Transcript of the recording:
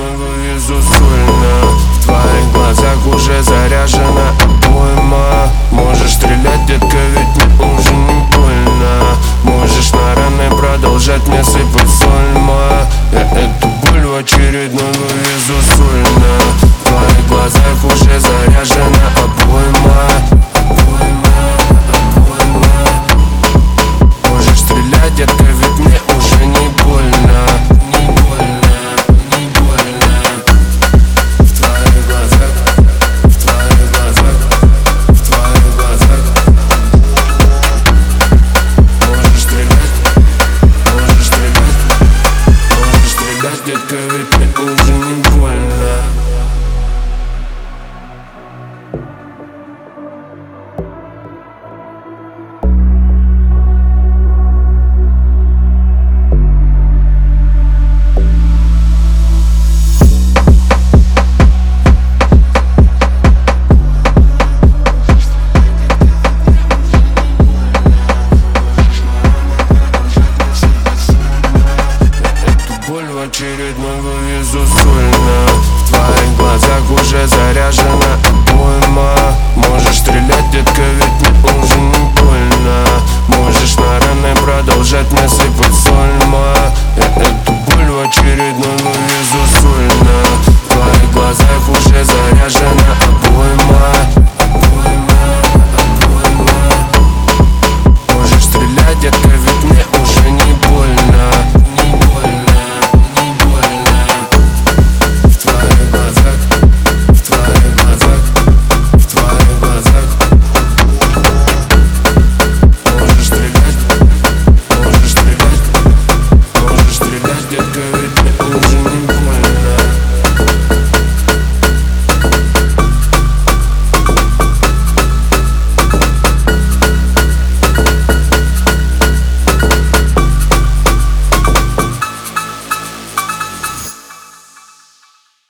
очередной вывезу сольно. В твоих глазах уже заряжена обойма. Можешь стрелять, детка, ведь мне уже не больно. Можешь на раны продолжать мне сыпать сольма. Я эту боль в очередной вывезу сольно. В твоих глазах уже заряжена обойма. Можешь стрелять, детка, ведь мне уже не больно. Не больно, не больно. В твоих глазах, в твоих глазах, в твоих глазах. Можешь стрелять, можешь стрелять, можешь стрелять, детка, ведь мне уже не больно. Боль в очередной вывезу сольно. В твоих глазах уже заряжена